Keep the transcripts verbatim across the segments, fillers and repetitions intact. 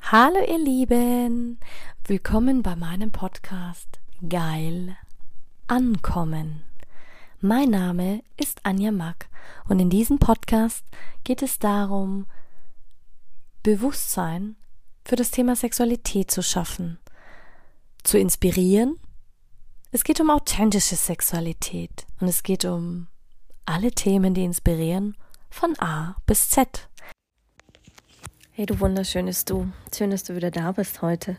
Hallo ihr Lieben, willkommen bei meinem Podcast Geil Ankommen. Mein Name ist Anja Mack und in diesem Podcast geht es darum, Bewusstsein für das Thema Sexualität zu schaffen, zu inspirieren. Es geht um authentische Sexualität und es geht um alle Themen, die inspirieren, von A bis Z. Hey du wunderschönes Du, schön, dass du wieder da bist heute.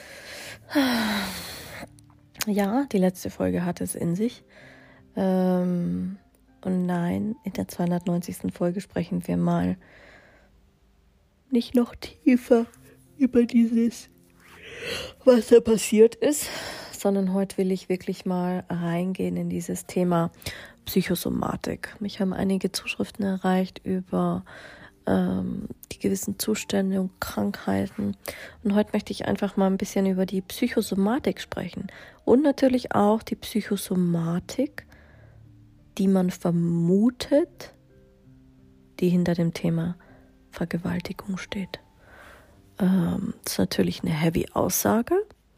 Ja, die letzte Folge hatte es in sich. Ähm, und nein, in der zweihundertneunzigsten Folge sprechen wir mal nicht noch tiefer über dieses, was da passiert ist, sondern heute will ich wirklich mal reingehen in dieses Thema Psychosomatik. Mich haben einige Zuschriften erreicht über die gewissen Zustände und Krankheiten. Und heute möchte ich einfach mal ein bisschen über die Psychosomatik sprechen. Und natürlich auch die Psychosomatik, die man vermutet, die hinter dem Thema Vergewaltigung steht. Ähm, das ist natürlich eine heavy Aussage,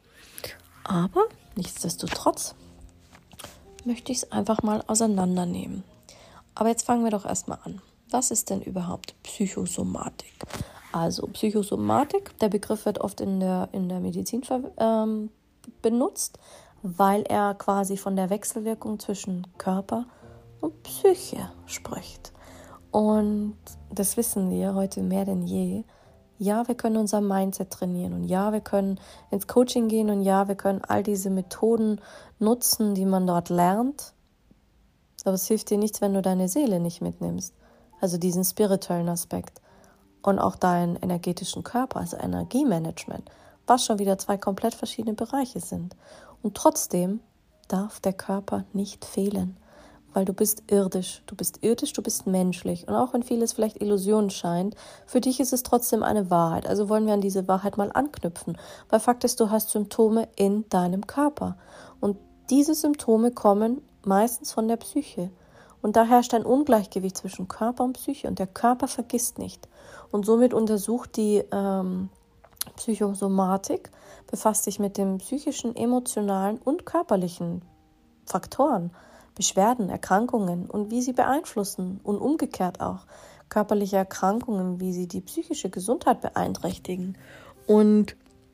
aber nichtsdestotrotz möchte ich es einfach mal auseinandernehmen. Aber jetzt fangen wir doch erstmal an. Was ist denn überhaupt Psychosomatik? Also Psychosomatik, der Begriff wird oft in der, in der Medizin ähm, benutzt, weil er quasi von der Wechselwirkung zwischen Körper und Psyche spricht. Und das wissen wir heute mehr denn je. Ja, wir können unser Mindset trainieren und ja, wir können ins Coaching gehen und ja, wir können all diese Methoden nutzen, die man dort lernt. Aber es hilft dir nichts, wenn du deine Seele nicht mitnimmst. Also diesen spirituellen Aspekt und auch deinen energetischen Körper, also Energiemanagement, was schon wieder zwei komplett verschiedene Bereiche sind. Und trotzdem darf der Körper nicht fehlen, weil du bist irdisch, du bist irdisch, du bist menschlich. Und auch wenn vieles vielleicht Illusion scheint, für dich ist es trotzdem eine Wahrheit. Also wollen wir an diese Wahrheit mal anknüpfen, weil Fakt ist, du hast Symptome in deinem Körper. Und diese Symptome kommen meistens von der Psyche. Und da herrscht ein Ungleichgewicht zwischen Körper und Psyche und der Körper vergisst nicht. Und somit untersucht die ähm, Psychosomatik, befasst sich mit den psychischen, emotionalen und körperlichen Faktoren, Beschwerden, Erkrankungen und wie sie beeinflussen und umgekehrt auch körperliche Erkrankungen, wie sie die psychische Gesundheit beeinträchtigen. Und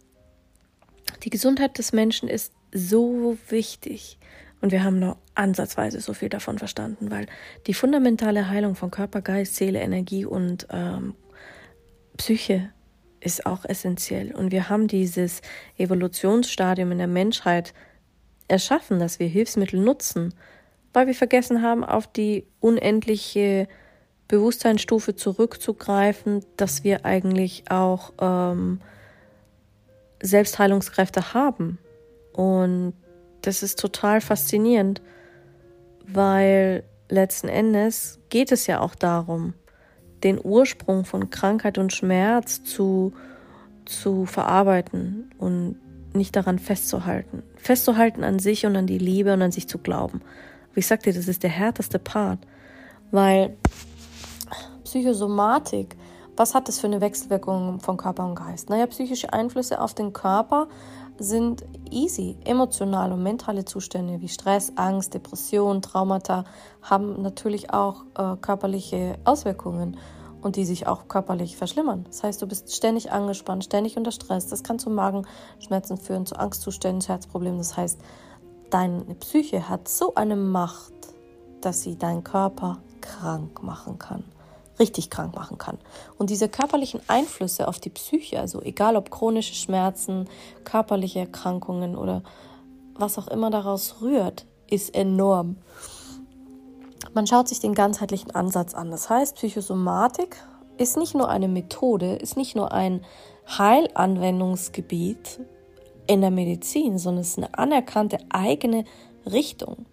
die Gesundheit des Menschen ist so wichtig. Und wir haben noch ansatzweise so viel davon verstanden, weil die fundamentale Heilung von Körper, Geist, Seele, Energie und ähm, Psyche ist auch essentiell. Und wir haben dieses Evolutionsstadium in der Menschheit erschaffen, dass wir Hilfsmittel nutzen, weil wir vergessen haben, auf die unendliche Bewusstseinsstufe zurückzugreifen, dass wir eigentlich auch ähm, Selbstheilungskräfte haben. Und das ist total faszinierend, weil letzten Endes geht es ja auch darum, den Ursprung von Krankheit und Schmerz zu, zu verarbeiten und nicht daran festzuhalten. Festzuhalten an sich und an die Liebe und an sich zu glauben. Aber ich sag dir, das ist der härteste Part, weil Psychosomatik, was hat das für eine Wechselwirkung von Körper und Geist? Naja, psychische Einflüsse auf den Körper sind easy. Emotionale und mentale Zustände wie Stress, Angst, Depression, Traumata haben natürlich auch äh, körperliche Auswirkungen und die sich auch körperlich verschlimmern. Das heißt, du bist ständig angespannt, ständig unter Stress. Das kann zu Magenschmerzen führen, zu Angstzuständen, zu Herzproblemen. Das heißt, deine Psyche hat so eine Macht, dass sie deinen Körper krank machen kann. Richtig krank machen kann. Und diese körperlichen Einflüsse auf die Psyche, also egal ob chronische Schmerzen, körperliche Erkrankungen oder was auch immer daraus rührt, ist enorm. Man schaut sich den ganzheitlichen Ansatz an. Das heißt, Psychosomatik ist nicht nur eine Methode, ist nicht nur ein Heilanwendungsgebiet in der Medizin, sondern es ist eine anerkannte eigene Richtung.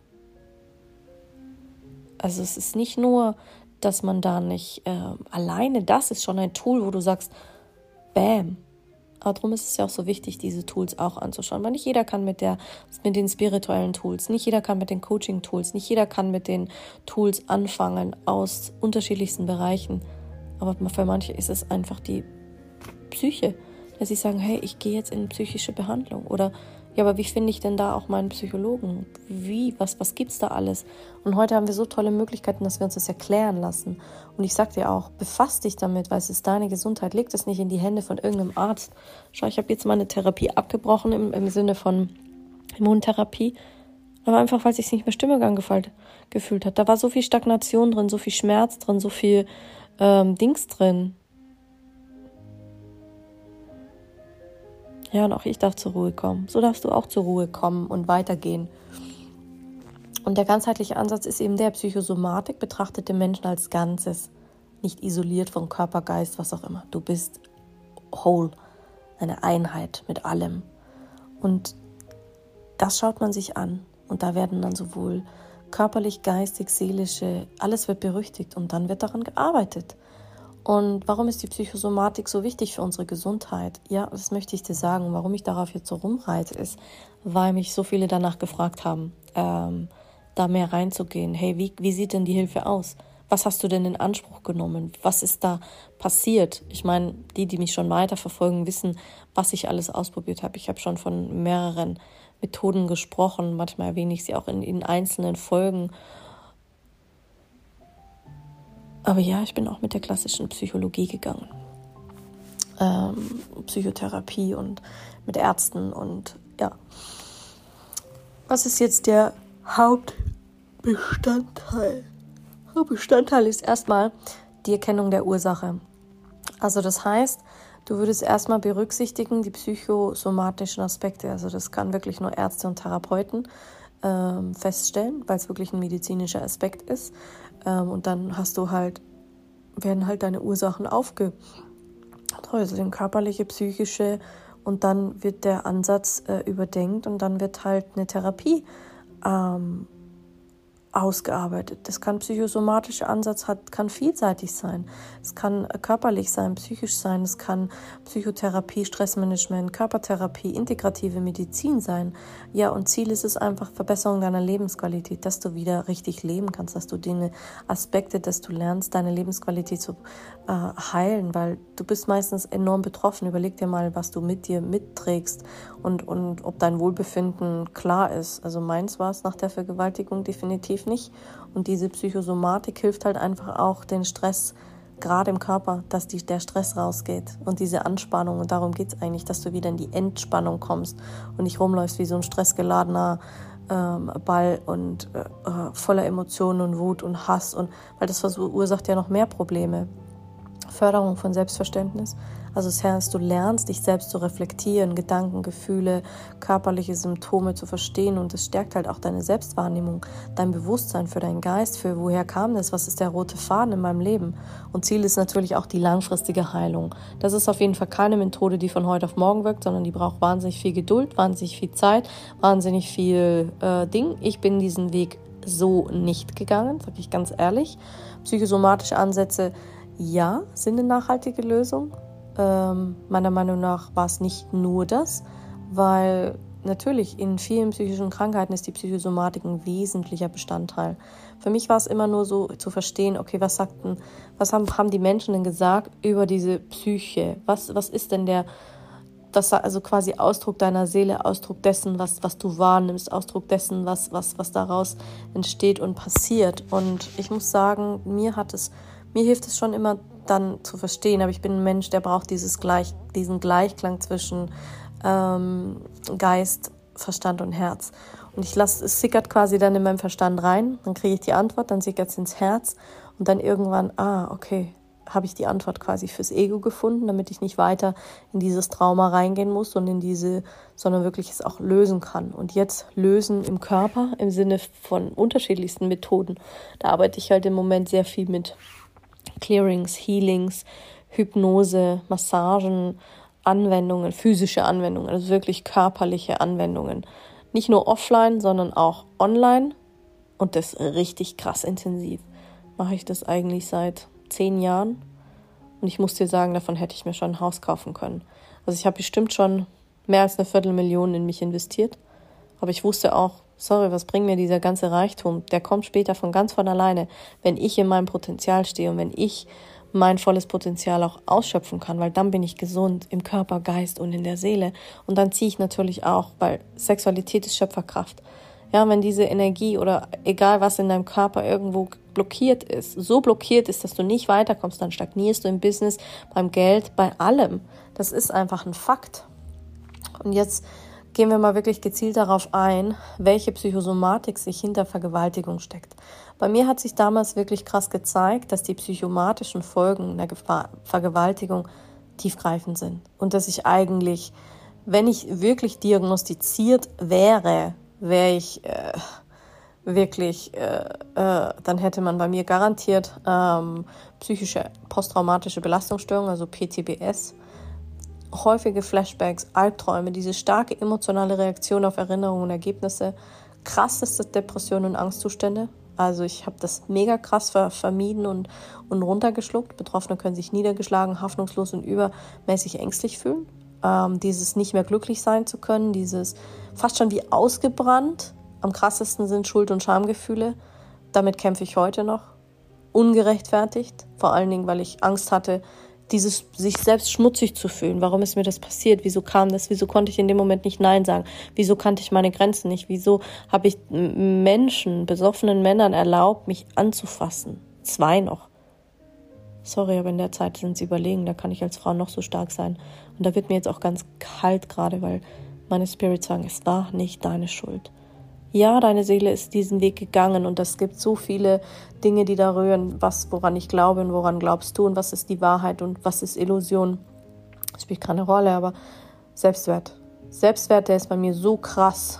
Also es ist nicht nur, dass man da nicht, äh, alleine das ist schon ein Tool, wo du sagst, bam. Aber darum ist es ja auch so wichtig, diese Tools auch anzuschauen, weil nicht jeder kann mit der, mit den spirituellen Tools, nicht jeder kann mit den Coaching-Tools, nicht jeder kann mit den Tools anfangen aus unterschiedlichsten Bereichen. Aber für manche ist es einfach die Psyche, dass sie sagen, hey, ich gehe jetzt in psychische Behandlung. Oder, ja, aber wie finde ich denn da auch meinen Psychologen? Wie, was, was gibt's da alles? Und heute haben wir so tolle Möglichkeiten, dass wir uns das erklären lassen. Und ich sag dir auch, befass dich damit, weil es ist deine Gesundheit. Leg das nicht in die Hände von irgendeinem Arzt. Schau, ich habe jetzt meine Therapie abgebrochen im, im Sinne von Immuntherapie. Aber einfach, weil sich nicht mehr stimmig angefallen gefühlt hat. Da war so viel Stagnation drin, so viel Schmerz drin, so viel ähm, Dings drin. Ja, und auch ich darf zur Ruhe kommen. So darfst du auch zur Ruhe kommen und weitergehen. Und der ganzheitliche Ansatz ist eben der, Psychosomatik betrachtet den Menschen als Ganzes, nicht isoliert von Körper, Geist, was auch immer. Du bist whole, eine Einheit mit allem. Und das schaut man sich an. Und da werden dann sowohl körperlich, geistig, seelische, alles wird berüchtigt und dann wird daran gearbeitet. Und warum ist die Psychosomatik so wichtig für unsere Gesundheit? Ja, das möchte ich dir sagen. Warum ich darauf jetzt so rumreite, ist, weil mich so viele danach gefragt haben, ähm, da mehr reinzugehen. Hey, wie, wie sieht denn die Hilfe aus? Was hast du denn in Anspruch genommen? Was ist da passiert? Ich meine, die, die mich schon weiterverfolgen, wissen, was ich alles ausprobiert habe. Ich habe schon von mehreren Methoden gesprochen. Manchmal erwähne ich sie auch in, in einzelnen Folgen. Aber ja, ich bin auch mit der klassischen Psychologie gegangen. Ähm, Psychotherapie und mit Ärzten und ja. Was ist jetzt der Hauptbestandteil? Hauptbestandteil ist erstmal die Erkennung der Ursache. Also das heißt, du würdest erstmal berücksichtigen die psychosomatischen Aspekte. Also das kann wirklich nur Ärzte und Therapeuten ähm, feststellen, weil es wirklich ein medizinischer Aspekt ist. Ähm, und dann hast du halt, werden halt deine Ursachen aufge, also den körperliche, psychische, und dann wird der Ansatz äh, überdenkt und dann wird halt eine Therapie ähm, ausgearbeitet. Das kann psychosomatischer Ansatz, hat, kann vielseitig sein. Es kann körperlich sein, psychisch sein, es kann Psychotherapie, Stressmanagement, Körpertherapie, integrative Medizin sein. Ja, und Ziel ist es einfach Verbesserung deiner Lebensqualität, dass du wieder richtig leben kannst, dass du die Aspekte, dass du lernst, deine Lebensqualität zu äh, heilen, weil du bist meistens enorm betroffen. Überleg dir mal, was du mit dir mitträgst und, und ob dein Wohlbefinden klar ist. Also meins war es nach der Vergewaltigung definitiv nicht. Und diese Psychosomatik hilft halt einfach auch den Stress, gerade im Körper, dass die, der Stress rausgeht und diese Anspannung. Und darum geht es eigentlich, dass du wieder in die Entspannung kommst und nicht rumläufst wie so ein stressgeladener ähm, Ball und äh, voller Emotionen und Wut und Hass. Und weil das verursacht ja noch mehr Probleme. Förderung von Selbstverständnis. Also das heißt, du lernst, dich selbst zu reflektieren, Gedanken, Gefühle, körperliche Symptome zu verstehen, und es stärkt halt auch deine Selbstwahrnehmung, dein Bewusstsein für deinen Geist, für woher kam das, was ist der rote Faden in meinem Leben. Und Ziel ist natürlich auch die langfristige Heilung. Das ist auf jeden Fall keine Methode, die von heute auf morgen wirkt, sondern die braucht wahnsinnig viel Geduld, wahnsinnig viel Zeit, wahnsinnig viel äh, Ding. Ich bin diesen Weg so nicht gegangen, sage ich ganz ehrlich. Psychosomatische Ansätze, ja, sind eine nachhaltige Lösung. Ähm, meiner Meinung nach war es nicht nur das, weil natürlich in vielen psychischen Krankheiten ist die Psychosomatik ein wesentlicher Bestandteil. Für mich war es immer nur so zu verstehen, okay, was sagten, was haben, haben die Menschen denn gesagt über diese Psyche? Was, was ist denn der, das also quasi Ausdruck deiner Seele, Ausdruck dessen, was, was du wahrnimmst, Ausdruck dessen, was, was, was daraus entsteht und passiert. Und ich muss sagen, mir hat es Mir hilft es schon immer dann zu verstehen, aber ich bin ein Mensch, der braucht dieses Gleich, diesen Gleichklang zwischen ähm, Geist, Verstand und Herz. Und ich lasse, es sickert quasi dann in meinem Verstand rein, dann kriege ich die Antwort, dann sickert es ins Herz und dann irgendwann, ah, okay, habe ich die Antwort quasi fürs Ego gefunden, damit ich nicht weiter in dieses Trauma reingehen muss und in diese, sondern wirklich es auch lösen kann. Und jetzt lösen im Körper im Sinne von unterschiedlichsten Methoden. Da arbeite ich halt im Moment sehr viel mit Clearings, Healings, Hypnose, Massagen, Anwendungen, physische Anwendungen, also wirklich körperliche Anwendungen. Nicht nur offline, sondern auch online, und das richtig krass intensiv. Mache ich das eigentlich seit zehn Jahren, und ich muss dir sagen, davon hätte ich mir schon ein Haus kaufen können. Also ich habe bestimmt schon mehr als eine Viertelmillion in mich investiert, aber ich wusste auch, sorry, was bringt mir dieser ganze Reichtum? Der kommt später von ganz von alleine, wenn ich in meinem Potenzial stehe und wenn ich mein volles Potenzial auch ausschöpfen kann, weil dann bin ich gesund im Körper, Geist und in der Seele. Und dann ziehe ich natürlich auch, weil Sexualität ist Schöpferkraft. Ja, wenn diese Energie oder egal was in deinem Körper irgendwo blockiert ist, so blockiert ist, dass du nicht weiterkommst, dann stagnierst du im Business, beim Geld, bei allem. Das ist einfach ein Fakt. Und jetzt gehen wir mal wirklich gezielt darauf ein, welche Psychosomatik sich hinter Vergewaltigung steckt. Bei mir hat sich damals wirklich krass gezeigt, dass die psychosomatischen Folgen einer Vergewaltigung tiefgreifend sind. Und dass ich eigentlich, wenn ich wirklich diagnostiziert wäre, wäre ich äh, wirklich, äh, äh, dann hätte man bei mir garantiert ähm, psychische posttraumatische Belastungsstörung, also P T B S, häufige Flashbacks, Albträume, diese starke emotionale Reaktion auf Erinnerungen und Ergebnisse, krasseste Depressionen und Angstzustände. Also ich habe das mega krass ver- vermieden und, und runtergeschluckt. Betroffene können sich niedergeschlagen, hoffnungslos und übermäßig ängstlich fühlen. Ähm, dieses nicht mehr glücklich sein zu können, dieses fast schon wie ausgebrannt. Am krassesten sind Schuld- und Schamgefühle. Damit kämpfe ich heute noch. Ungerechtfertigt, vor allen Dingen, weil ich Angst hatte, dieses sich selbst schmutzig zu fühlen. Warum ist mir das passiert? Wieso kam das? Wieso konnte ich in dem Moment nicht Nein sagen? Wieso kannte ich meine Grenzen nicht? Wieso habe ich Menschen, besoffenen Männern erlaubt, mich anzufassen? Zwei noch. Sorry, aber in der Zeit sind sie überlegen. Da kann ich als Frau noch so stark sein. Und da wird mir jetzt auch ganz kalt gerade, weil meine Spirits sagen, es war nicht deine Schuld. Ja, deine Seele ist diesen Weg gegangen und es gibt so viele Dinge, die da rühren, was, woran ich glaube und woran glaubst du und was ist die Wahrheit und was ist Illusion. Das spielt keine Rolle, aber Selbstwert. Selbstwert, der ist bei mir so krass,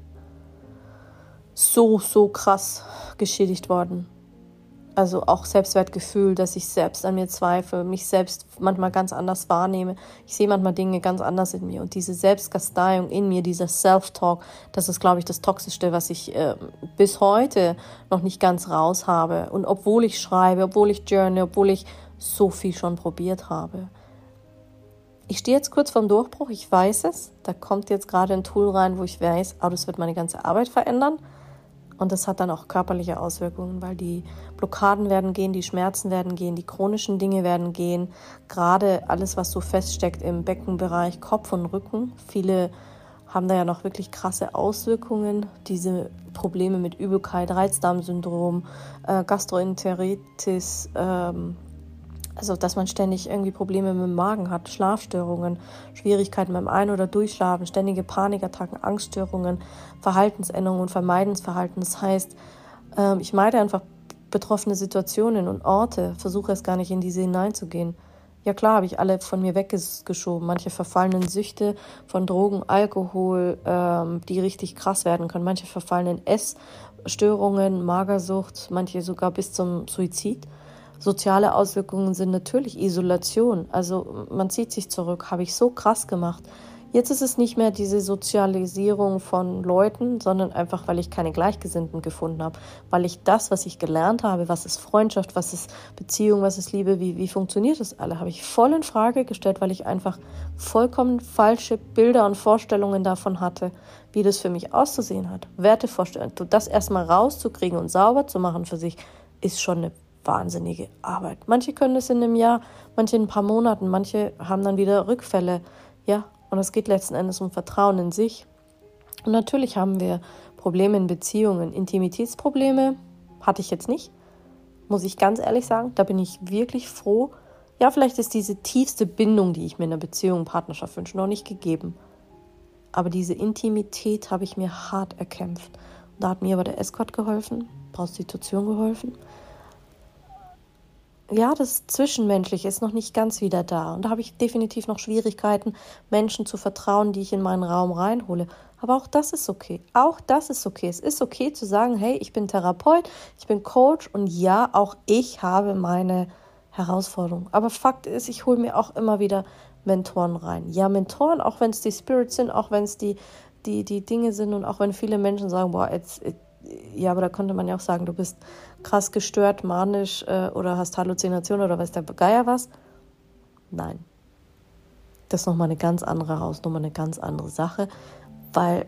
so, so krass geschädigt worden. Also auch Selbstwertgefühl, dass ich selbst an mir zweifle, mich selbst manchmal ganz anders wahrnehme. Ich sehe manchmal Dinge ganz anders in mir. Und diese Selbstkasteiung in mir, dieser Self-Talk, das ist, glaube ich, das Toxischste, was ich äh, bis heute noch nicht ganz raus habe. Und obwohl ich schreibe, obwohl ich journal, obwohl ich so viel schon probiert habe. Ich stehe jetzt kurz vorm Durchbruch, ich weiß es. Da kommt jetzt gerade ein Tool rein, wo ich weiß, oh, das wird meine ganze Arbeit verändern. Und das hat dann auch körperliche Auswirkungen, weil die Blockaden werden gehen, die Schmerzen werden gehen, die chronischen Dinge werden gehen. Gerade alles, was so feststeckt im Beckenbereich, Kopf und Rücken. Viele haben da ja noch wirklich krasse Auswirkungen. Diese Probleme mit Übelkeit, Reizdarmsyndrom, äh, Gastroenteritis, ähm, also dass man ständig irgendwie Probleme mit dem Magen hat, Schlafstörungen, Schwierigkeiten beim Ein- oder Durchschlafen, ständige Panikattacken, Angststörungen, Verhaltensänderungen und Vermeidensverhalten. Das heißt, äh, ich meide einfach betroffene Situationen und Orte, versuche es gar nicht in diese hineinzugehen. Ja klar, habe ich alle von mir weggeschoben. Manche verfallenen Süchte von Drogen, Alkohol, ähm, die richtig krass werden können. Manche verfallenen Essstörungen, Magersucht, manche sogar bis zum Suizid. Soziale Auswirkungen sind natürlich Isolation. Also man zieht sich zurück, habe ich so krass gemacht. Jetzt ist es nicht mehr diese Sozialisierung von Leuten, sondern einfach, weil ich keine Gleichgesinnten gefunden habe. Weil ich das, was ich gelernt habe, was ist Freundschaft, was ist Beziehung, was ist Liebe, wie, wie funktioniert das alle, habe ich voll in Frage gestellt, weil ich einfach vollkommen falsche Bilder und Vorstellungen davon hatte, wie das für mich auszusehen hat. Wertevorstellungen. Das erstmal rauszukriegen und sauber zu machen für sich, ist schon eine wahnsinnige Arbeit. Manche können es in einem Jahr, manche in ein paar Monaten, manche haben dann wieder Rückfälle. Ja, und es geht letzten Endes um Vertrauen in sich. Und natürlich haben wir Probleme in Beziehungen. Intimitätsprobleme hatte ich jetzt nicht, muss ich ganz ehrlich sagen. Da bin ich wirklich froh. Ja, vielleicht ist diese tiefste Bindung, die ich mir in einer Beziehung, Partnerschaft wünsche, noch nicht gegeben. Aber diese Intimität habe ich mir hart erkämpft. Und da hat mir aber der Escort geholfen, Prostitution geholfen. Ja, das Zwischenmenschliche ist noch nicht ganz wieder da. Und da habe ich definitiv noch Schwierigkeiten, Menschen zu vertrauen, die ich in meinen Raum reinhole. Aber auch das ist okay. Auch das ist okay. Es ist okay zu sagen, hey, ich bin Therapeut, ich bin Coach und ja, auch ich habe meine Herausforderungen. Aber Fakt ist, ich hole mir auch immer wieder Mentoren rein. Ja, Mentoren, auch wenn es die Spirits sind, auch wenn es die, die, die Dinge sind und auch wenn viele Menschen sagen, boah, jetzt, ja, aber da könnte man ja auch sagen, du bist krass gestört, manisch äh, oder hast Halluzinationen oder weiß der Geier was. Nein. Das ist nochmal eine ganz andere Hausnummer, eine ganz andere Sache, weil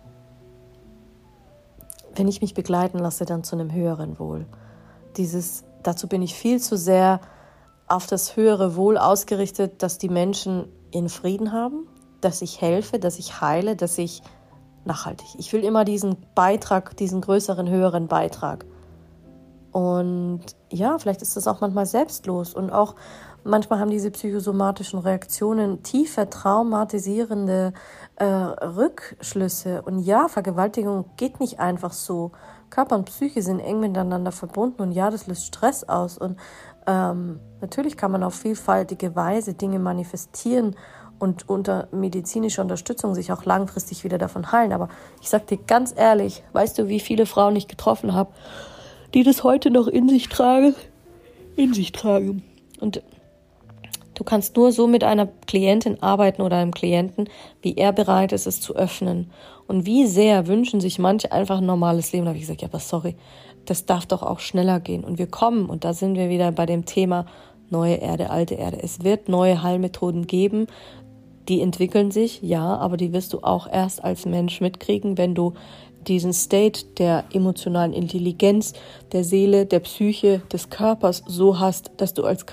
wenn ich mich begleiten lasse, dann zu einem höheren Wohl. Dieses dazu bin ich viel zu sehr auf das höhere Wohl ausgerichtet, dass die Menschen ihren Frieden haben, dass ich helfe, dass ich heile, dass ich nachhaltig. Ich will immer diesen Beitrag, diesen größeren, höheren Beitrag. Und ja, vielleicht ist das auch manchmal selbstlos. Und auch manchmal haben diese psychosomatischen Reaktionen tiefe, traumatisierende äh, Rückschlüsse. Und ja, Vergewaltigung geht nicht einfach so. Körper und Psyche sind eng miteinander verbunden. Und ja, das löst Stress aus. Und ähm, natürlich kann man auf vielfältige Weise Dinge manifestieren und unter medizinischer Unterstützung sich auch langfristig wieder davon heilen. Aber ich sag dir ganz ehrlich, weißt du, wie viele Frauen ich getroffen habe, die das heute noch in sich tragen? In sich tragen. Und du kannst nur so mit einer Klientin arbeiten oder einem Klienten, wie er bereit ist, es zu öffnen. Und wie sehr wünschen sich manche einfach ein normales Leben. Da habe ich gesagt, ja, aber sorry, das darf doch auch schneller gehen. Und wir kommen, und da sind wir wieder bei dem Thema neue Erde, alte Erde. Es wird neue Heilmethoden geben, die entwickeln sich, ja, aber die wirst du auch erst als Mensch mitkriegen, wenn du diesen State der emotionalen Intelligenz, der Seele, der Psyche, des Körpers so hast, dass du als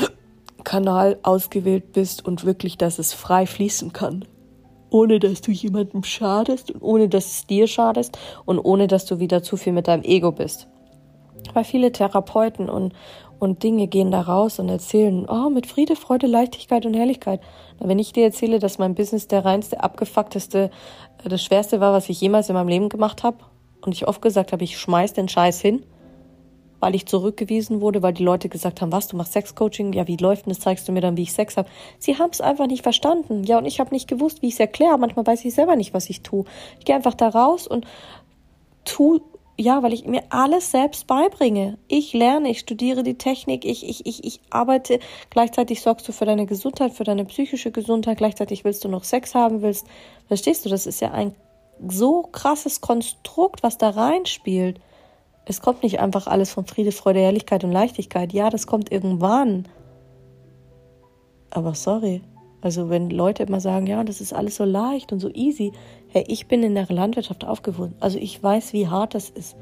Kanal ausgewählt bist und wirklich, dass es frei fließen kann. Ohne, dass du jemandem schadest und ohne, dass es dir schadest und ohne, dass du wieder zu viel mit deinem Ego bist. Weil viele Therapeuten und, und Dinge gehen da raus und erzählen, oh, mit Friede, Freude, Leichtigkeit und Herrlichkeit. Wenn ich dir erzähle, dass mein Business der reinste, abgefuckteste, das Schwerste war, was ich jemals in meinem Leben gemacht habe und ich oft gesagt habe, ich schmeiß den Scheiß hin, weil ich zurückgewiesen wurde, weil die Leute gesagt haben, was, du machst Sexcoaching? Ja, wie läuft denn das? Zeigst du mir dann, wie ich Sex habe? Sie haben es einfach nicht verstanden. Ja, und ich habe nicht gewusst, wie ich es erkläre. Manchmal weiß ich selber nicht, was ich tue. Ich gehe einfach da raus und tue, ja, weil ich mir alles selbst beibringe. Ich lerne, ich studiere die Technik, ich, ich, ich, ich arbeite. Gleichzeitig sorgst du für deine Gesundheit, für deine psychische Gesundheit. Gleichzeitig willst du noch Sex haben, willst, verstehst du, das ist ja ein so krasses Konstrukt, was da reinspielt. Es kommt nicht einfach alles von Friede, Freude, Herrlichkeit und Leichtigkeit. Ja, das kommt irgendwann. Aber sorry. Also wenn Leute immer sagen, ja, das ist alles so leicht und so easy. Hey, ich bin in der Landwirtschaft aufgewachsen. Also ich weiß, wie hart das ist.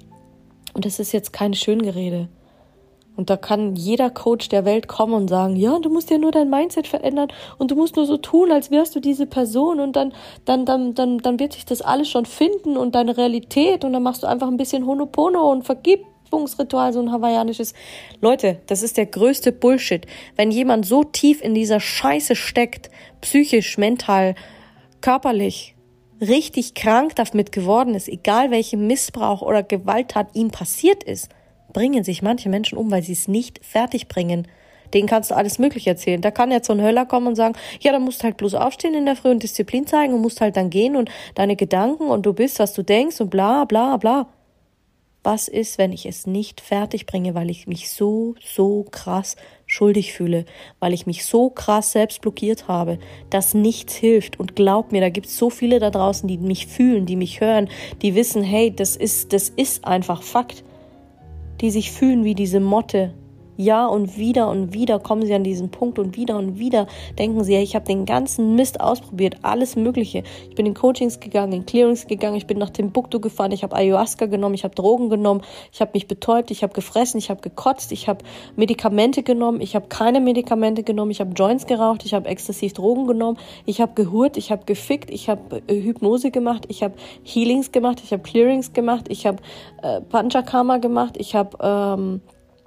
Und das ist jetzt kein Schöngerede. Und da kann jeder Coach der Welt kommen und sagen, ja, du musst ja nur dein Mindset verändern und du musst nur so tun, als wärst du diese Person und dann, dann, dann, dann, dann wird sich das alles schon finden und deine Realität und dann machst du einfach ein bisschen Ho'oponopono und Vergebungsritual, so ein hawaiianisches. Leute, das ist der größte Bullshit. Wenn jemand so tief in dieser Scheiße steckt, psychisch, mental, körperlich, richtig krank damit geworden ist, egal welche Missbrauch oder Gewalttat ihm passiert ist, bringen sich manche Menschen um, weil sie es nicht fertig bringen. Denen kannst du alles Mögliche erzählen. Da kann jetzt so ein Höller kommen und sagen, ja, dann musst du halt bloß aufstehen in der Früh und Disziplin zeigen und musst halt dann gehen und deine Gedanken und du bist, was du denkst und bla, bla, bla. Was ist, wenn ich es nicht fertig bringe, weil ich mich so, so krass schuldig fühle, weil ich mich so krass selbst blockiert habe, dass nichts hilft. Und glaub mir, da gibt es so viele da draußen, die mich fühlen, die mich hören, die wissen, hey, das ist, das ist einfach Fakt. Die sich fühlen wie diese Motte. Ja, und wieder und wieder kommen sie an diesen Punkt und wieder und wieder denken sie, ich habe den ganzen Mist ausprobiert, alles Mögliche. Ich bin in Coachings gegangen, in Clearings gegangen, ich bin nach Timbuktu gefahren, ich habe Ayahuasca genommen, ich habe Drogen genommen, ich habe mich betäubt, ich habe gefressen, ich habe gekotzt, ich habe Medikamente genommen, ich habe keine Medikamente genommen, ich habe Joints geraucht, ich habe exzessiv Drogen genommen, ich habe gehurt, ich habe gefickt, ich habe äh, Hypnose gemacht, ich habe Healings gemacht, ich habe Clearings gemacht, ich habe äh, Panchakarma gemacht, ich habe ähm,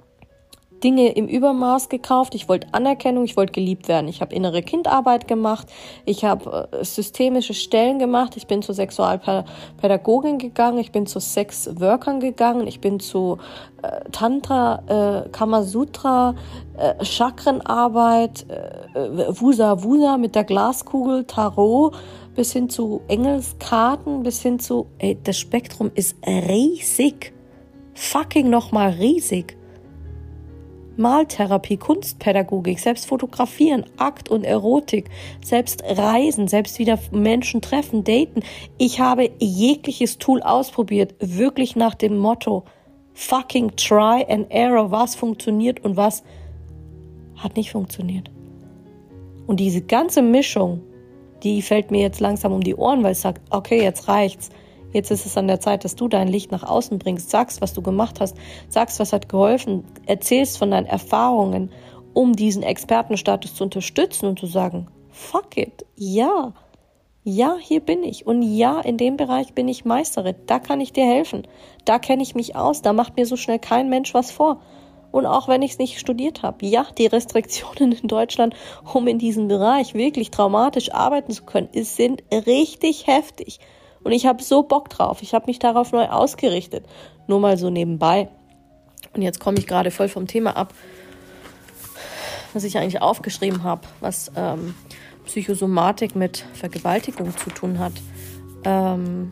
Dinge im Übermaß gekauft. Ich wollte Anerkennung, ich wollte geliebt werden. Ich habe innere Kindarbeit gemacht, ich habe äh, systemische Stellen gemacht, ich bin zur Sexualpädagogin gegangen, ich bin zu Sexworkern gegangen, ich bin zu äh, Tantra, äh, Kamasutra, äh, Chakrenarbeit, äh, Wusa Wusa mit der Glaskugel, Tarot, bis hin zu Engelskarten, bis hin zu, ey, das Spektrum ist riesig. Fucking nochmal riesig. Maltherapie, Kunstpädagogik, selbst fotografieren, Akt und Erotik, selbst reisen, selbst wieder Menschen treffen, daten. Ich habe jegliches Tool ausprobiert, wirklich nach dem Motto fucking try and error, was funktioniert und was hat nicht funktioniert. Und diese ganze Mischung, die fällt mir jetzt langsam um die Ohren, weil ich sage, okay, jetzt reicht's. Jetzt ist es an der Zeit, dass du dein Licht nach außen bringst, sagst, was du gemacht hast, sagst, was hat geholfen, erzählst von deinen Erfahrungen, um diesen Expertenstatus zu unterstützen und zu sagen, fuck it, ja, ja, hier bin ich und ja, in dem Bereich bin ich Meisterin, da kann ich dir helfen, da kenne ich mich aus, da macht mir so schnell kein Mensch was vor. Und auch wenn ich es nicht studiert habe, ja, die Restriktionen in Deutschland, um in diesem Bereich wirklich traumatisch arbeiten zu können, sind richtig heftig. Und ich habe so Bock drauf, ich habe mich darauf neu ausgerichtet, nur mal so nebenbei. Und jetzt komme ich gerade voll vom Thema ab, was ich eigentlich aufgeschrieben habe, was ähm, Psychosomatik mit Vergewaltigung zu tun hat. Ähm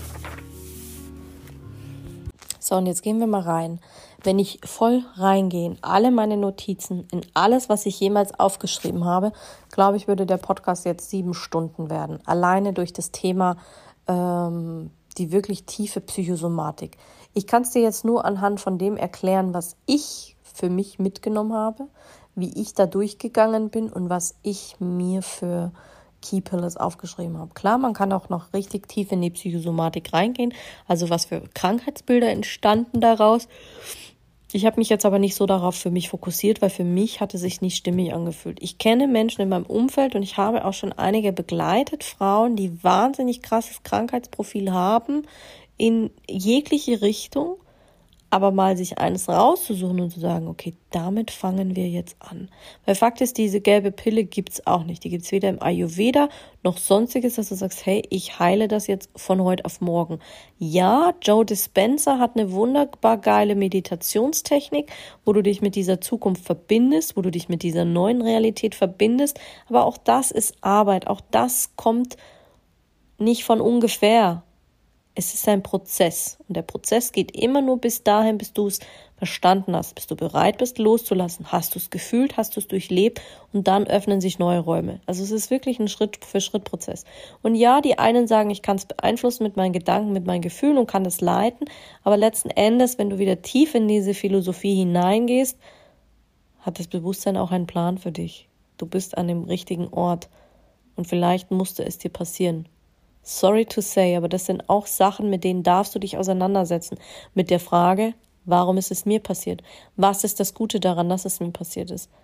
so, und jetzt gehen wir mal rein. Wenn ich voll reingehe in alle meine Notizen, in alles, was ich jemals aufgeschrieben habe, glaube ich, würde der Podcast jetzt sieben Stunden werden. Alleine durch das Thema, ähm, die wirklich tiefe Psychosomatik. Ich kann es dir jetzt nur anhand von dem erklären, was ich für mich mitgenommen habe, wie ich da durchgegangen bin und was ich mir für Key Pillars aufgeschrieben habe. Klar, man kann auch noch richtig tief in die Psychosomatik reingehen, also was für Krankheitsbilder entstanden daraus. Ich habe mich jetzt aber nicht so darauf für mich fokussiert, weil für mich hatte es sich nicht stimmig angefühlt. Ich kenne Menschen in meinem Umfeld und ich habe auch schon einige begleitet, Frauen, die wahnsinnig krasses Krankheitsprofil haben, in jegliche Richtung, aber mal sich eines rauszusuchen und zu sagen, okay, damit fangen wir jetzt an. Weil Fakt ist, diese gelbe Pille gibt's auch nicht. Die gibt's weder im Ayurveda noch sonstiges, dass du sagst, hey, ich heile das jetzt von heute auf morgen. Ja, Joe Dispenza hat eine wunderbar geile Meditationstechnik, wo du dich mit dieser Zukunft verbindest, wo du dich mit dieser neuen Realität verbindest. Aber auch das ist Arbeit. Auch das kommt nicht von ungefähr. Es ist ein Prozess und der Prozess geht immer nur bis dahin, bis du es verstanden hast, bis du bereit bist loszulassen. Hast du es gefühlt, hast du es durchlebt und dann öffnen sich neue Räume. Also es ist wirklich ein Schritt-für-Schritt-Prozess. Und ja, die einen sagen, ich kann es beeinflussen mit meinen Gedanken, mit meinen Gefühlen und kann das leiten, aber letzten Endes, wenn du wieder tief in diese Philosophie hineingehst, hat das Bewusstsein auch einen Plan für dich. Du bist an dem richtigen Ort und vielleicht musste es dir passieren. Sorry to say, aber das sind auch Sachen, mit denen darfst du dich auseinandersetzen. Mit der Frage, warum ist es mir passiert? Was ist das Gute daran, dass es mir passiert ist?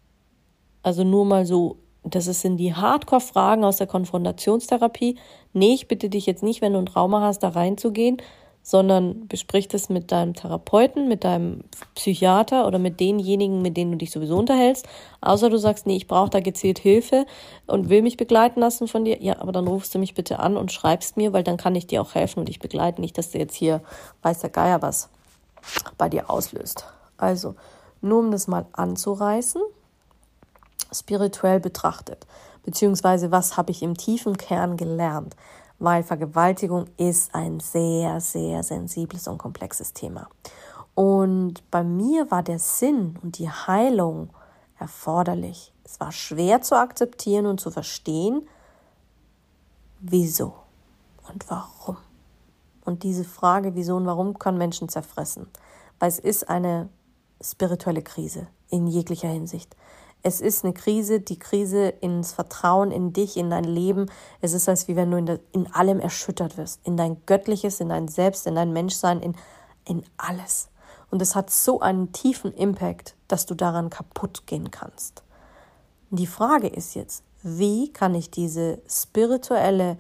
Also nur mal so, das sind die Hardcore-Fragen aus der Konfrontationstherapie. Nee, ich bitte dich jetzt nicht, wenn du ein Trauma hast, da reinzugehen, sondern besprich das mit deinem Therapeuten, mit deinem Psychiater oder mit denjenigen, mit denen du dich sowieso unterhältst. Außer du sagst, nee, ich brauche da gezielt Hilfe und will mich begleiten lassen von dir. Ja, aber dann rufst du mich bitte an und schreibst mir, weil dann kann ich dir auch helfen und dich begleiten. Nicht, dass du jetzt hier, weiß der Geier was, bei dir auslöst. Also, nur um das mal anzureißen, spirituell betrachtet, beziehungsweise was habe ich im tiefen Kern gelernt? Weil Vergewaltigung ist ein sehr, sehr sensibles und komplexes Thema. Und bei mir war der Sinn und die Heilung erforderlich. Es war schwer zu akzeptieren und zu verstehen, wieso und warum. Und diese Frage, wieso und warum, kann Menschen zerfressen. Weil es ist eine spirituelle Krise in jeglicher Hinsicht. Es ist eine Krise, die Krise ins Vertrauen in dich, in dein Leben. Es ist, als wie wenn du in, der, in allem erschüttert wirst. In dein Göttliches, in dein Selbst, in dein Menschsein, in, in alles. Und es hat so einen tiefen Impact, dass du daran kaputt gehen kannst. Und die Frage ist jetzt, wie kann ich diese spirituelle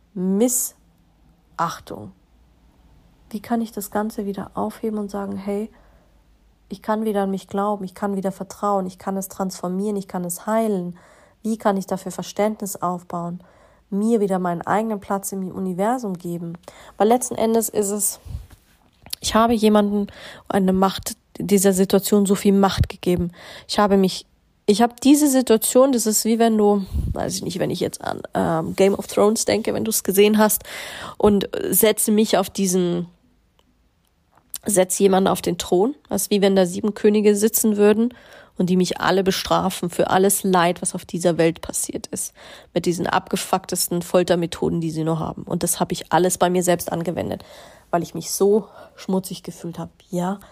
Missachtung, wie kann ich das Ganze wieder aufheben und sagen, hey, ich kann wieder an mich glauben, ich kann wieder vertrauen, ich kann es transformieren, ich kann es heilen. Wie kann ich dafür Verständnis aufbauen? Mir wieder meinen eigenen Platz im Universum geben? Weil letzten Endes ist es, ich habe jemandem eine Macht, dieser Situation so viel Macht gegeben. Ich habe mich, ich habe diese Situation, das ist wie wenn du, weiß ich nicht, wenn ich jetzt an ähm, Game of Thrones denke, wenn du es gesehen hast und setze mich auf diesen setz jemanden auf den Thron, das ist wie wenn da sieben Könige sitzen würden und die mich alle bestrafen für alles Leid, was auf dieser Welt passiert ist, mit diesen abgefucktesten Foltermethoden, die sie nur haben. Und das habe ich alles bei mir selbst angewendet, weil ich mich so schmutzig gefühlt habe. Ja, und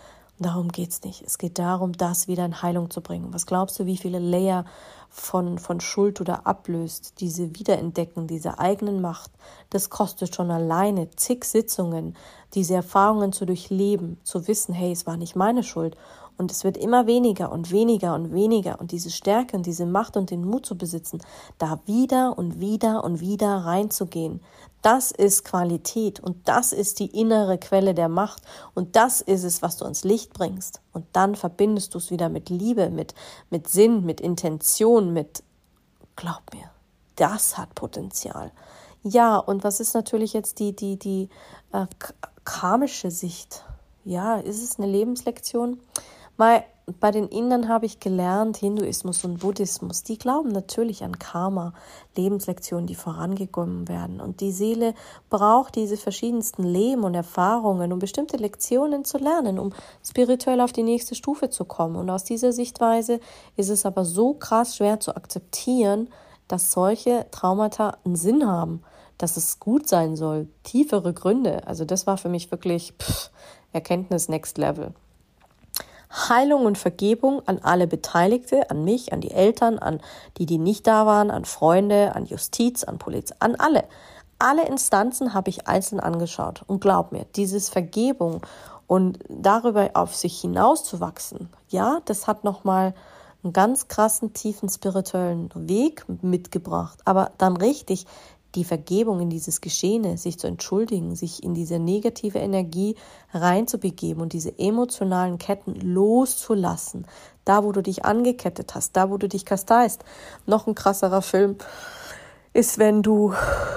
Darum geht's nicht. Es geht darum, das wieder in Heilung zu bringen. Was glaubst du, wie viele Layer von, von Schuld du da ablöst? Diese Wiederentdecken, diese eigenen Macht, das kostet schon alleine zig Sitzungen, diese Erfahrungen zu durchleben, zu wissen, hey, es war nicht meine Schuld. Und es wird immer weniger und weniger und weniger. Und diese Stärke und diese Macht und den Mut zu besitzen, da wieder und wieder und wieder reinzugehen. Das ist Qualität und das ist die innere Quelle der Macht. Und das ist es, was du ans Licht bringst. Und dann verbindest du es wieder mit Liebe, mit, mit Sinn, mit Intention, mit, glaub mir, das hat Potenzial. Ja, und was ist natürlich jetzt die, die, die äh, karmische Sicht? Ja, ist es eine Lebenslektion? Weil bei den Indern habe ich gelernt, Hinduismus und Buddhismus, die glauben natürlich an Karma, Lebenslektionen, die vorangekommen werden. Und die Seele braucht diese verschiedensten Leben und Erfahrungen, um bestimmte Lektionen zu lernen, um spirituell auf die nächste Stufe zu kommen. Und aus dieser Sichtweise ist es aber so krass schwer zu akzeptieren, dass solche Traumata einen Sinn haben, dass es gut sein soll, tiefere Gründe. Also das war für mich wirklich pff, Erkenntnis Next Level. Heilung und Vergebung an alle Beteiligte, an mich, an die Eltern, an die, die nicht da waren, an Freunde, an Justiz, an Polizei, an alle. Alle Instanzen habe ich einzeln angeschaut. Und glaub mir, dieses Vergebung und darüber auf sich hinauszuwachsen, ja, das hat nochmal einen ganz krassen, tiefen spirituellen Weg mitgebracht. Aber dann richtig die Vergebung in dieses Geschehene, sich zu entschuldigen, sich in diese negative Energie reinzubegeben und diese emotionalen Ketten loszulassen. Da, wo du dich angekettet hast, da, wo du dich kasteist. Noch ein krasserer Film ist, wenn du,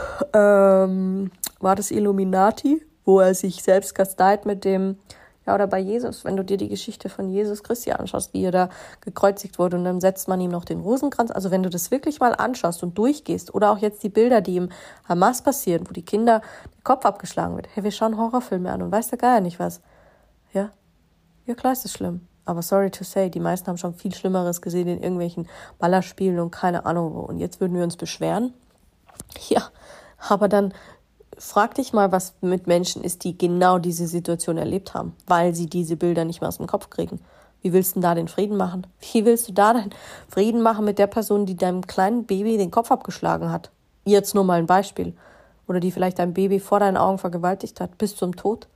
ähm, war das Illuminati, wo er sich selbst kasteit mit dem, ja, oder bei Jesus, wenn du dir die Geschichte von Jesus Christi anschaust, wie er da gekreuzigt wurde und dann setzt man ihm noch den Rosenkranz. Also wenn du das wirklich mal anschaust und durchgehst oder auch jetzt die Bilder, die im Hamas passieren, wo die Kinder der Kopf abgeschlagen wird. Hey, wir schauen Horrorfilme an und weiß der Geier nicht was. Ja? Ja, klar ist das schlimm. Aber sorry to say, die meisten haben schon viel Schlimmeres gesehen in irgendwelchen Ballerspielen und keine Ahnung wo. Und jetzt würden wir uns beschweren? Ja, aber dann frag dich mal, was mit Menschen ist, die genau diese Situation erlebt haben, weil sie diese Bilder nicht mehr aus dem Kopf kriegen. Wie willst du denn da den Frieden machen? Wie willst du da den Frieden machen mit der Person, die deinem kleinen Baby den Kopf abgeschlagen hat? Jetzt nur mal ein Beispiel. Oder die vielleicht dein Baby vor deinen Augen vergewaltigt hat, bis zum Tod?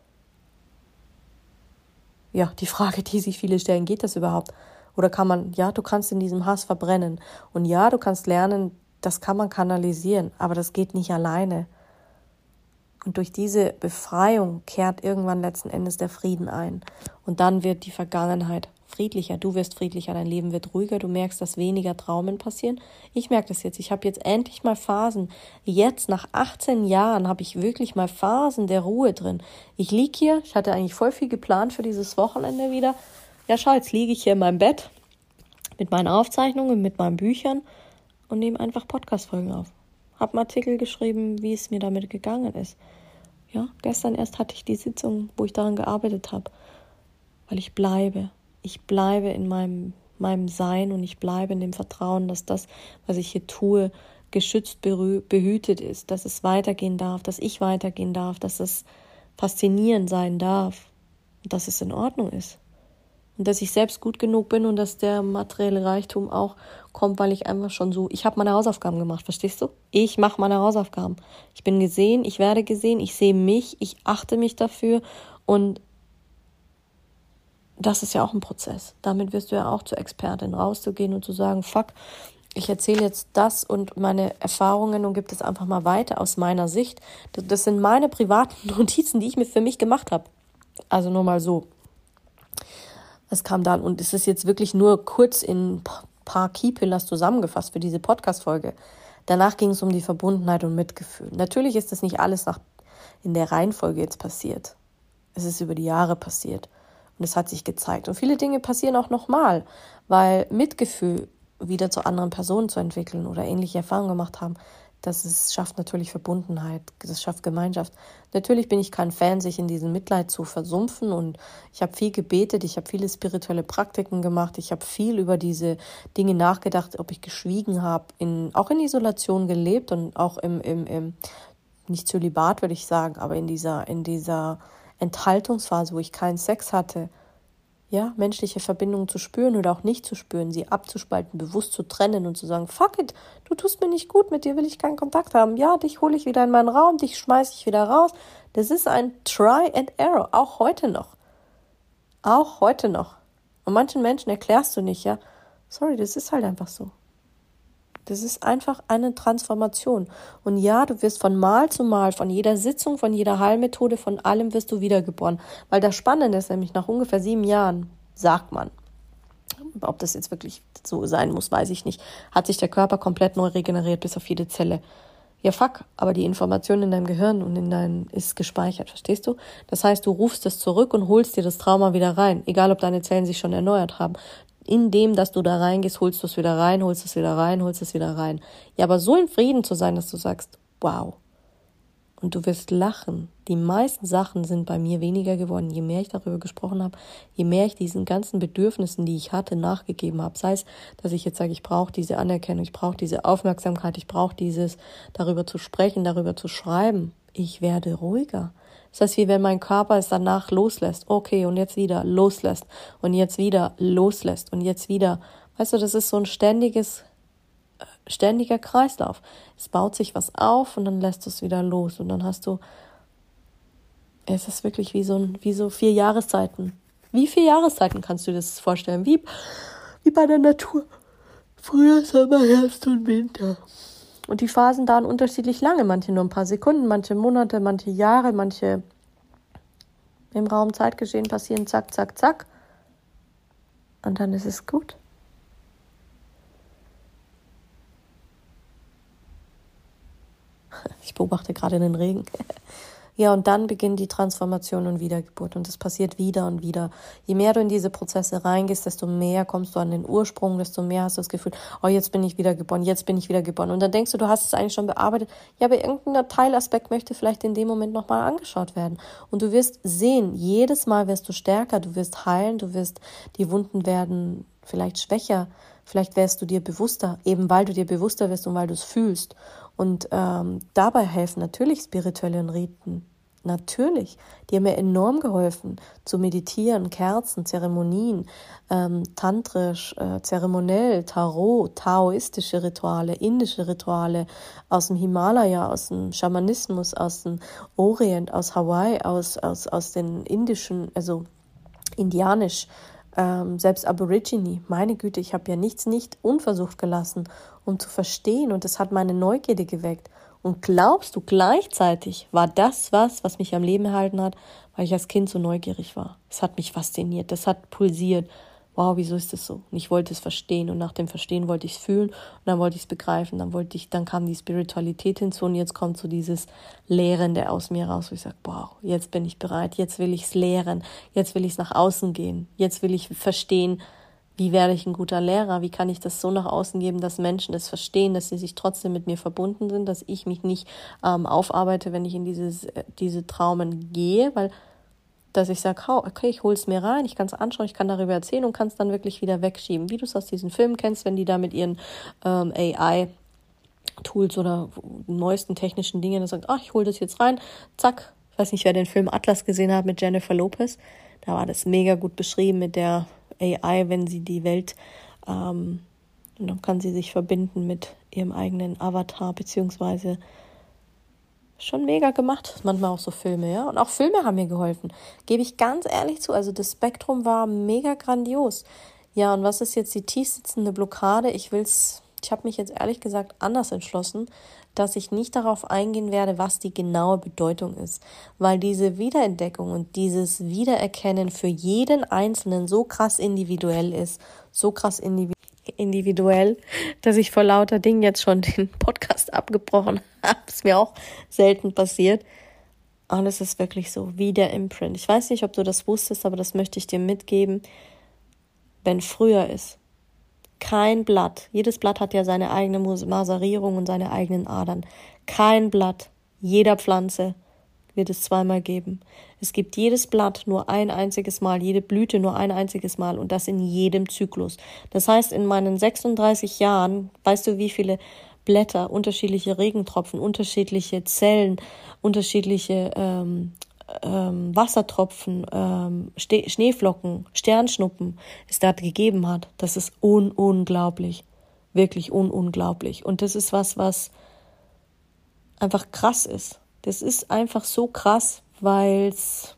Ja, die Frage, die sich viele stellen, geht das überhaupt? Oder kann man, ja, du kannst in diesem Hass verbrennen. Und ja, du kannst lernen, das kann man kanalisieren, aber das geht nicht alleine. Und durch diese Befreiung kehrt irgendwann letzten Endes der Frieden ein. Und dann wird die Vergangenheit friedlicher. Du wirst friedlicher, dein Leben wird ruhiger. Du merkst, dass weniger Traumen passieren. Ich merke das jetzt. Ich habe jetzt endlich mal Phasen. Jetzt, nach achtzehn Jahren, habe ich wirklich mal Phasen der Ruhe drin. Ich liege hier. Ich hatte eigentlich voll viel geplant für dieses Wochenende wieder. Ja, schau, jetzt liege ich hier in meinem Bett mit meinen Aufzeichnungen, mit meinen Büchern und nehme einfach Podcast-Folgen auf. Habe einen Artikel geschrieben, wie es mir damit gegangen ist. Ja, gestern erst hatte ich die Sitzung, wo ich daran gearbeitet habe. Weil ich bleibe. Ich bleibe in meinem, meinem Sein und ich bleibe in dem Vertrauen, dass das, was ich hier tue, geschützt, berü- behütet ist. Dass es weitergehen darf, dass ich weitergehen darf, dass es faszinierend sein darf. Und dass es in Ordnung ist. Und dass ich selbst gut genug bin und dass der materielle Reichtum auch kommt, weil ich einfach schon so, ich habe meine Hausaufgaben gemacht, verstehst du? Ich mache meine Hausaufgaben. Ich bin gesehen, ich werde gesehen, ich sehe mich, ich achte mich dafür und das ist ja auch ein Prozess. Damit wirst du ja auch zur Expertin, rauszugehen und zu sagen, fuck, ich erzähle jetzt das und meine Erfahrungen und gebe das einfach mal weiter aus meiner Sicht. Das sind meine privaten Notizen, die ich mir für mich gemacht habe. Also nur mal so. Es kam dann, und es ist jetzt wirklich nur kurz in ein paar Keypillars zusammengefasst für diese Podcast-Folge. Danach ging es um die Verbundenheit und Mitgefühl. Natürlich ist das nicht alles nach, in der Reihenfolge jetzt passiert. Es ist über die Jahre passiert und es hat sich gezeigt. Und viele Dinge passieren auch nochmal, weil Mitgefühl wieder zu anderen Personen zu entwickeln oder ähnliche Erfahrungen gemacht haben, das ist, schafft natürlich Verbundenheit, das schafft Gemeinschaft. Natürlich bin ich kein Fan, sich in diesem Mitleid zu versumpfen und ich habe viel gebetet, ich habe viele spirituelle Praktiken gemacht, ich habe viel über diese Dinge nachgedacht, ob ich geschwiegen habe, in, auch in Isolation gelebt und auch im, im, im nicht Zölibat würde ich sagen, aber in dieser, in dieser Enthaltungsphase, wo ich keinen Sex hatte, ja, menschliche Verbindungen zu spüren oder auch nicht zu spüren, sie abzuspalten, bewusst zu trennen und zu sagen, fuck it, du tust mir nicht gut, mit dir will ich keinen Kontakt haben. Ja, dich hole ich wieder in meinen Raum, dich schmeiße ich wieder raus. Das ist ein Try and Error, auch heute noch. Auch heute noch. Und manchen Menschen erklärst du nicht, ja, sorry, das ist halt einfach so. Das ist einfach eine Transformation. Und ja, du wirst von Mal zu Mal, von jeder Sitzung, von jeder Heilmethode, von allem wirst du wiedergeboren. Weil das Spannende ist nämlich, nach ungefähr sieben Jahren, sagt man, ob das jetzt wirklich so sein muss, weiß ich nicht, hat sich der Körper komplett neu regeneriert, bis auf jede Zelle. Ja, fuck, aber die Information in deinem Gehirn und in deinem ist gespeichert, verstehst du? Das heißt, du rufst es zurück und holst dir das Trauma wieder rein, egal ob deine Zellen sich schon erneuert haben. Indem, dass du da reingehst, holst du es wieder rein, holst es wieder rein, holst es wieder rein. Ja, aber so in Frieden zu sein, dass du sagst, wow. Und du wirst lachen. Die meisten Sachen sind bei mir weniger geworden. Je mehr ich darüber gesprochen habe, je mehr ich diesen ganzen Bedürfnissen, die ich hatte, nachgegeben habe. Sei es, dass ich jetzt sage, ich brauche diese Anerkennung, ich brauche diese Aufmerksamkeit, ich brauche dieses, darüber zu sprechen, darüber zu schreiben. Ich werde ruhiger. Das heißt, wie wenn mein Körper es danach loslässt. Okay, und jetzt wieder loslässt. Und jetzt wieder loslässt. Und jetzt wieder. Weißt du, das ist so ein ständiges, ständiger Kreislauf. Es baut sich was auf und dann lässt du es wieder los. Und dann hast du, es ist wirklich wie so, ein, wie so vier Jahreszeiten. Wie vier Jahreszeiten kannst du dir das vorstellen? Wie, wie bei der Natur. Frühjahr, Sommer, Herbst und Winter. Und die Phasen dauern unterschiedlich lange, manche nur ein paar Sekunden, manche Monate, manche Jahre, manche im Raum Zeitgeschehen passieren, zack, zack, zack. Und dann ist es gut. Ich beobachte gerade den Regen. Ja, und dann beginnt die Transformation und Wiedergeburt. Und das passiert wieder und wieder. Je mehr du in diese Prozesse reingehst, desto mehr kommst du an den Ursprung, desto mehr hast du das Gefühl, oh, jetzt bin ich wiedergeboren, jetzt bin ich wiedergeboren. Und dann denkst du, du hast es eigentlich schon bearbeitet. Ja, aber irgendein Teilaspekt möchte vielleicht in dem Moment nochmal angeschaut werden. Und du wirst sehen, jedes Mal wirst du stärker, du wirst heilen, du wirst, die Wunden werden vielleicht schwächer, vielleicht wärst du dir bewusster, eben weil du dir bewusster wirst und weil du es fühlst. Und ähm, dabei helfen natürlich spirituelle Riten. Natürlich. Die haben mir enorm geholfen, zu meditieren, Kerzen, Zeremonien, ähm, tantrisch, äh, zeremoniell, Tarot, taoistische Rituale, indische Rituale aus dem Himalaya, aus dem Schamanismus, aus dem Orient, aus Hawaii, aus, aus, aus den indischen, also indianisch, ähm, selbst Aborigine. Meine Güte, ich habe ja nichts nicht unversucht gelassen, um zu verstehen, und das hat meine Neugierde geweckt. Und glaubst du, gleichzeitig war das was, was mich am Leben erhalten hat, weil ich als Kind so neugierig war. Es hat mich fasziniert, das hat pulsiert. Wow, wieso ist das so? Und ich wollte es verstehen, und nach dem Verstehen wollte ich es fühlen und dann wollte ich es begreifen. Dann wollte ich, dann kam die Spiritualität hinzu und jetzt kommt so dieses Lehrende aus mir raus, wo ich sage, wow, jetzt bin ich bereit, jetzt will ich es lehren, jetzt will ich es nach außen gehen, jetzt will ich verstehen, wie werde ich ein guter Lehrer? Wie kann ich das so nach außen geben, dass Menschen das verstehen, dass sie sich trotzdem mit mir verbunden sind, dass ich mich nicht ähm, aufarbeite, wenn ich in dieses, diese Traumen gehe, weil dass ich sage, okay, ich hole es mir rein, ich kann es anschauen, ich kann darüber erzählen und kann es dann wirklich wieder wegschieben. Wie du es aus diesen Filmen kennst, wenn die da mit ihren ähm, A I-Tools oder neuesten technischen Dingen sagen, ach, ich hole das jetzt rein, zack. Ich weiß nicht, wer den Film Atlas gesehen hat mit Jennifer Lopez. Da war das mega gut beschrieben mit der A I, wenn sie die Welt, ähm, und dann kann sie sich verbinden mit ihrem eigenen Avatar, beziehungsweise schon mega gemacht, manchmal auch so Filme, ja, und auch Filme haben mir geholfen, gebe ich ganz ehrlich zu, also das Spektrum war mega grandios. Ja, und was ist jetzt die tief sitzende Blockade? Ich will's, ich habe mich jetzt ehrlich gesagt anders entschlossen, dass ich nicht darauf eingehen werde, was die genaue Bedeutung ist, weil diese Wiederentdeckung und dieses Wiedererkennen für jeden Einzelnen so krass individuell ist, so krass individuell, individuell, dass ich vor lauter Dingen jetzt schon den Podcast abgebrochen habe. Ist mir auch selten passiert. Und es ist wirklich so, wie der Imprint. Ich weiß nicht, ob du das wusstest, aber das möchte ich dir mitgeben. Wenn früher ist, kein Blatt, jedes Blatt hat ja seine eigene Maserierung und seine eigenen Adern. Kein Blatt, jeder Pflanze wird es zweimal geben. Es gibt jedes Blatt nur ein einziges Mal, jede Blüte nur ein einziges Mal und das in jedem Zyklus. Das heißt, in meinen sechsunddreißig Jahren, weißt du, wie viele Blätter, unterschiedliche Regentropfen, unterschiedliche Zellen, unterschiedliche ähm, ähm, Wassertropfen, ähm, Ste- Schneeflocken, Sternschnuppen es da gegeben hat. Das ist un- unglaublich. Wirklich un- unglaublich. Und das ist was, was einfach krass ist. Das ist einfach so krass, weil es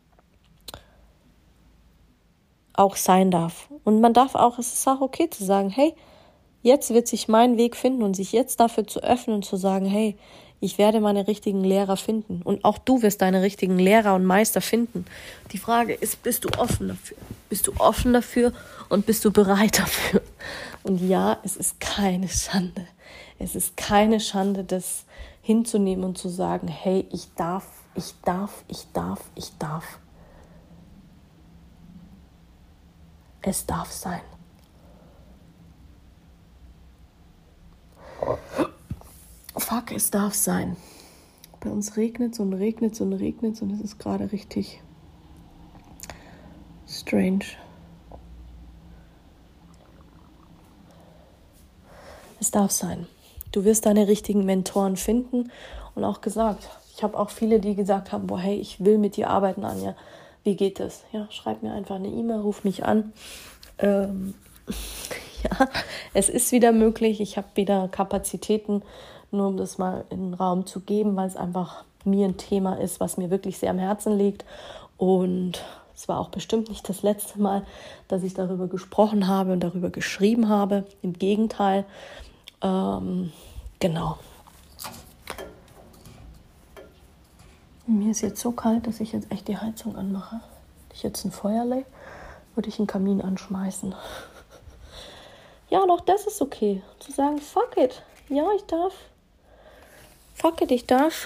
auch sein darf. Und man darf auch, es ist auch okay zu sagen, hey, jetzt wird sich mein Weg finden und sich jetzt dafür zu öffnen und zu sagen, hey, ich werde meine richtigen Lehrer finden. Und auch du wirst deine richtigen Lehrer und Meister finden. Die Frage ist, bist du offen dafür? Bist du offen dafür und bist du bereit dafür? Und ja, es ist keine Schande. Es ist keine Schande, das hinzunehmen und zu sagen, hey, ich darf, ich darf, ich darf, ich darf. Es darf sein. Fuck, es darf sein. Bei uns regnet es und regnet es und regnet es und es ist gerade richtig strange. Es darf sein. Du wirst deine richtigen Mentoren finden und auch gesagt, ich habe auch viele, die gesagt haben, boah, hey, ich will mit dir arbeiten, Anja. Wie geht es? Ja, schreib mir einfach eine E-Mail, ruf mich an. Ähm, ja, es ist wieder möglich. Ich habe wieder Kapazitäten, nur um das mal in den Raum zu geben, weil es einfach mir ein Thema ist, was mir wirklich sehr am Herzen liegt. Und es war auch bestimmt nicht das letzte Mal, dass ich darüber gesprochen habe und darüber geschrieben habe. Im Gegenteil. Ähm, genau. Mir ist jetzt so kalt, dass ich jetzt echt die Heizung anmache. Hätte ich jetzt ein Feuer lege, würde ich einen Kamin anschmeißen. Ja, und auch das ist okay. Zu sagen, fuck it. Ja, ich darf. Fuck it, ich darf.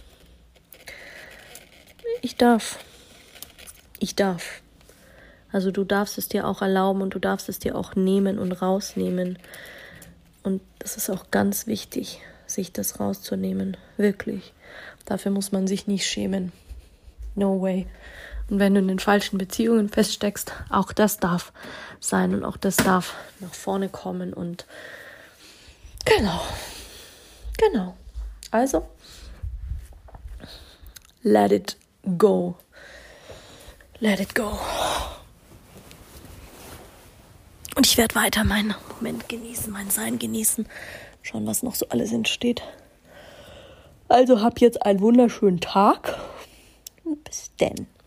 Ich darf. Ich darf. Also du darfst es dir auch erlauben und du darfst es dir auch nehmen und rausnehmen. Und das ist auch ganz wichtig, sich das rauszunehmen. Wirklich. Dafür muss man sich nicht schämen. No way. Und wenn du in den falschen Beziehungen feststeckst, auch das darf sein und auch das darf nach vorne kommen. Und genau. Genau. Also, let it go. Let it go. Und ich werde weiter meinen Moment genießen, mein Sein genießen. Schauen, was noch so alles entsteht. Also hab jetzt einen wunderschönen Tag. Und bis denn.